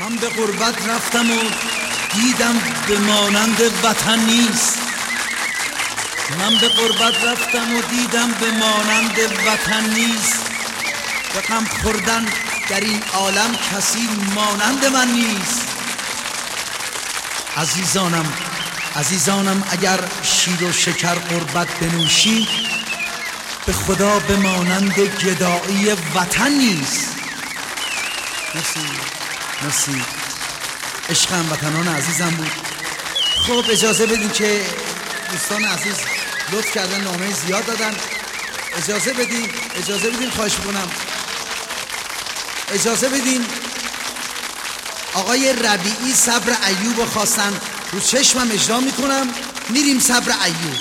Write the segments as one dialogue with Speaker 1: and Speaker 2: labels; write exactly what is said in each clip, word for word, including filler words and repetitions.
Speaker 1: من به غربت رفتم و دیدم به مانند وطن نیست. من به غربت رفتم و دیدم به مانند وطن نیست. به غم خوردن در این عالم کسی مانند من نیست. عزیزانم عزیزانم اگر شیر و شکر غربت بنوشیم، به خدا به مانند گدایی وطن نیست. مرسی مرسی. عشقم وطنان عزیزم بود. خب اجازه بدین که دوستان عزیز لطف کردن نامه زیاد دادن. اجازه بدین اجازه بدین خواهش میکنم اجازه بدین آقای ربیعی صبر ایوب خواستن، رو چشمم اجرا میکنم. میریم صبر ایوب.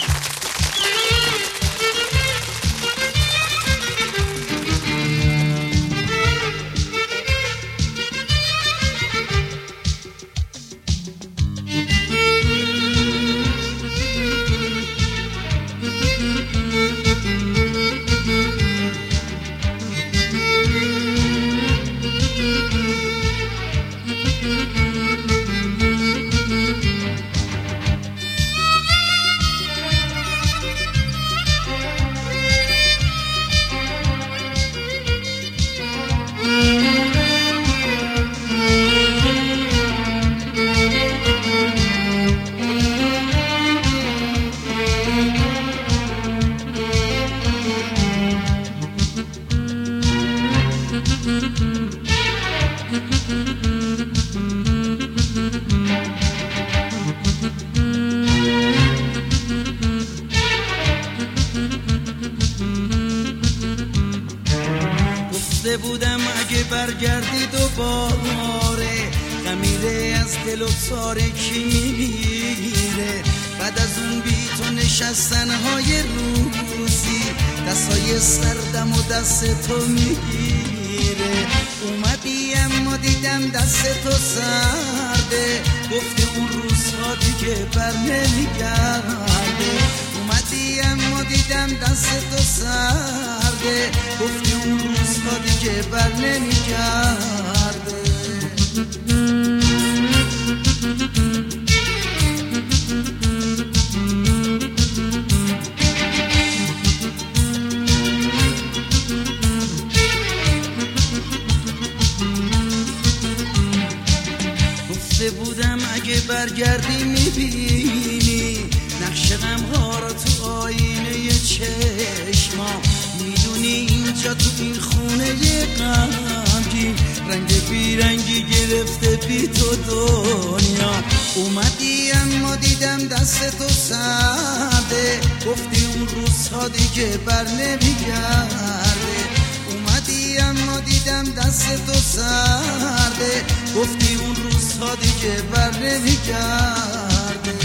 Speaker 2: بودم اگه برگردی دوباره، خمیره از دل و تاره کی میگیره؟ بعد از اون بی تو نشستنهای روزی، دستای سردم و دست تو میگیره. اومدی اما دیدم دست تو سرده، گفتی اون روزها دیگه بر نمیگرده. اومدی اما دیدم دست تو سرده، گفتی اون روزها دیگه بر نمیگرده. گفته بودم اگه برگردی میبینی نقش غمها را تو آینه چشما. میدونی اینجا تو این خونه غمگین رنگ بیرنگی گرفته بی تو دنیا. اومدی اما دیدم دست تو سرده، گفتی اون روزها دیگه بر نمیگرده. اومدی اما دیدم دست تو سرده، گفتی اون روزها دیگه بر نمیگرده.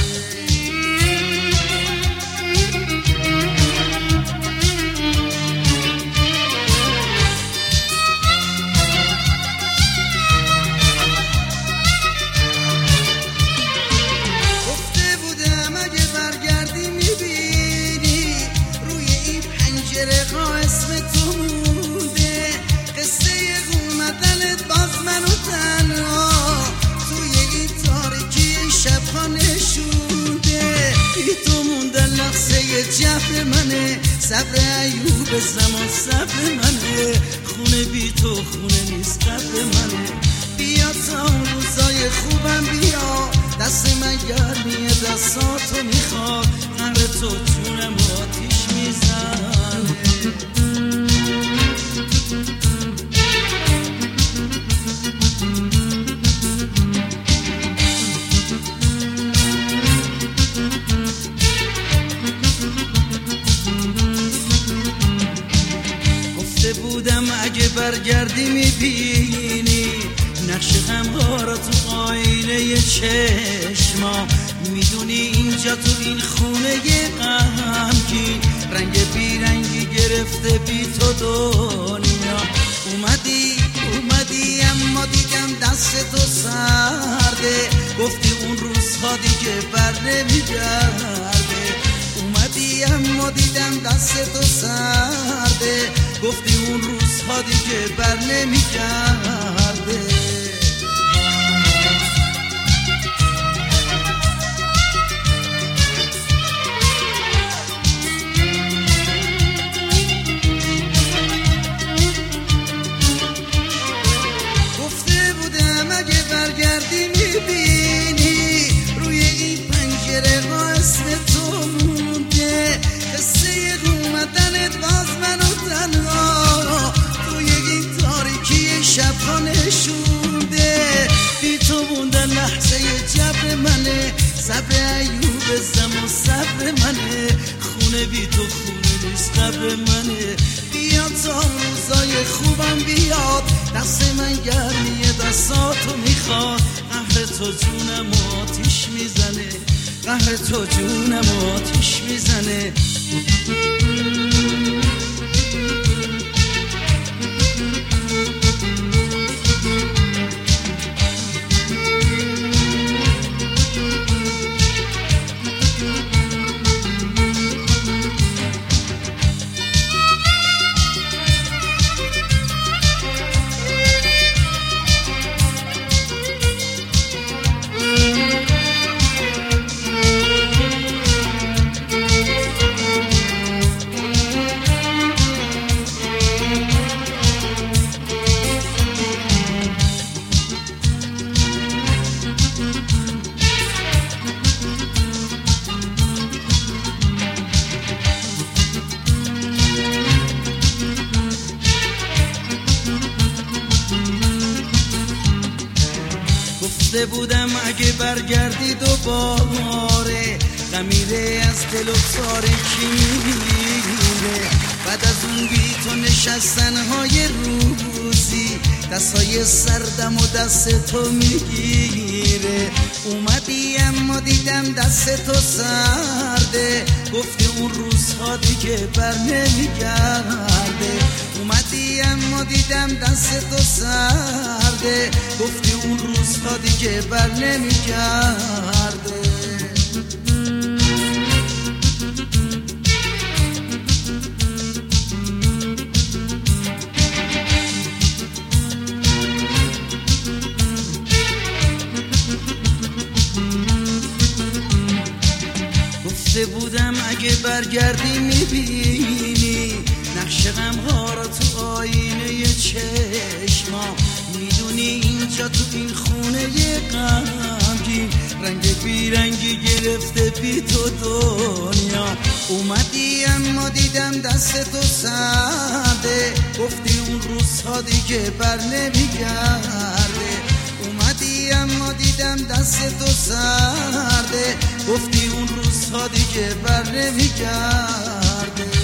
Speaker 2: جفت منه صبر ایوب زمان صبر منه، خونه بی تو خونه نیست قبر منه. بیا تا اون روزای خوبم بیا، دست من گرمیه دستاتو میخواد، قبر تو جونم آتیش میزنه. بودم اگه برگردی میبینی نقش غمها را تو آینه چشما. میدونی اینجا تو این خونه غمگین رنگ بیرنگی گرفته بی تو دنیا. اومدی اومدی اما دیدم دست تو سرده، گفتی اون روزها دیگه بر نمیگرده. اومدی اما دیدم دست تو سرده، گفتی اون روزها دیگه بر نمیگرده. شبها نشونده، بی تو موندن لحظه جبر منه، صبر ایوب زمان صبر منه، خونه بی تو خونه نیست قبر منه. بیاد تا روزای خوبم بیاد، دست من گرمیه دستاتو میخواد، قهر تو جونم آتیش میزنه، قهر تو جونم آتیش میزنه. گفته بودم اگه برگردی دوباره، غمیره از دل و تاریکی میره، بعد از اون بی تو نشستنهای روزی، دستای سردم و دست تو میگیره. اومدی اما دیدم دست تو سرده، گفتی اون روزها دیگه بر نمیگرده. اومدی اما دیدم دست تو سرده، گفتی اون روزها دیگه بر نمیگرده. گفته بودم اگه برگردی میبینی نقش غمها را تو آینه چشما، میدونی اینجا تو این خونه غمگین، رنگ بیرنگی گرفته بی تو دنیا. اومدی اما دیدم دست تو سرده، گفتی اون روزها دیگه بر نمیگرده. اومدی اما دیدم دست تو سرده، گفتی اون روزها دیگه بر نمیگرده.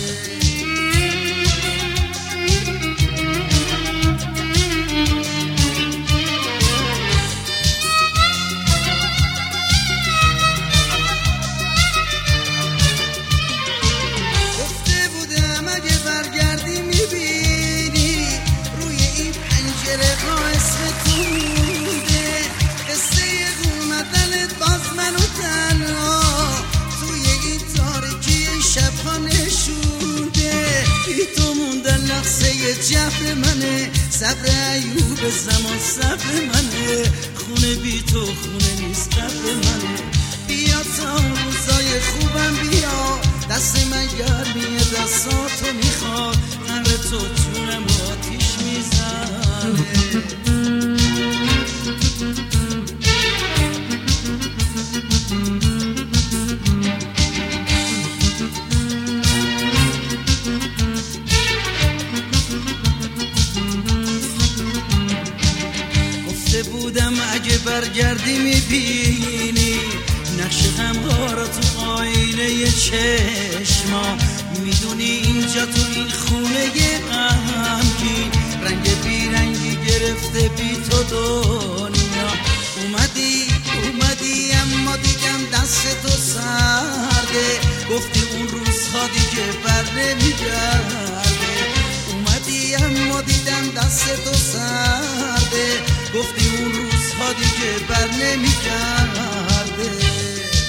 Speaker 2: جبر منه، صبر ایوب زمان صبر منه، خونه بی تو خونه نیست قبر منه. بیا تا روزای خوبم بیا، دست من گرمیه دستاتو میخواد، قهر تو جونم آتیش میزنه. بودم اگه برگردی میبینی نقش غمها را تو آینه چشما، میدونی اینجا تو این خونه غمگین، رنگ بیرنگی گرفته بی تو دنیا. اومدی اومدی اما دیدم دست تو سرده، گفتی اون روزها دیگه بر نمیگرده. اومدی اما دیدم دست تو سرده، گفتی اون روزها دیگه بر نمیگرده.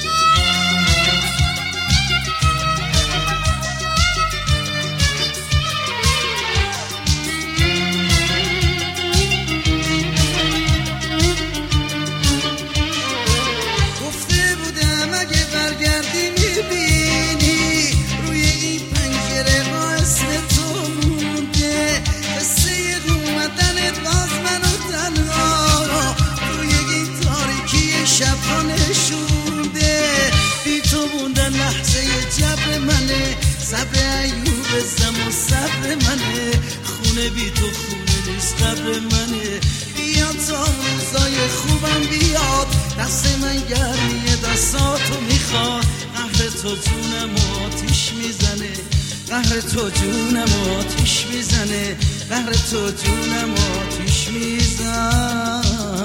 Speaker 2: گفته بودم اگه برگردی میبینی روی این پنجره ها اسم تو مونده، قصه اومدنت باز منو تنها توی این تاریکی شبها نشونده. بی تو موندن لحظه جبر منه، صبر ایوب زمان صبر منه، خونه بی تو خونه نیست قبر منه. بیاد تا روزای خوبم بیاد، دست من گرمی دستاتو میخواد. قهر تو جونم آتیش میزنه، قهر تو جونم آتیش میزنه، قهر تو جونم آتیش میزنه.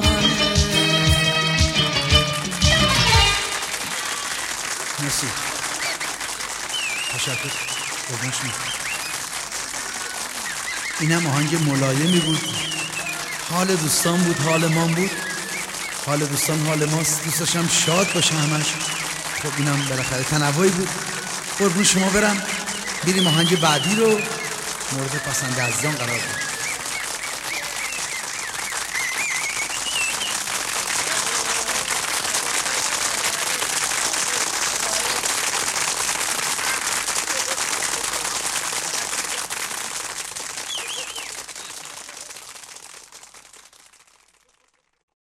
Speaker 1: مرسی، تشکر. قربان شما. اینم آهنگ ملایمی بود، حال دوستان بود، حال ما بود. حال دوستان حال ماست، دوست داشتم شاد باشه همش. خب اینم بالاخره تنوعی بود. قربون شما برم، بریم آهنگ بعدی رو مورد پسند عزیزان قرار بدیم.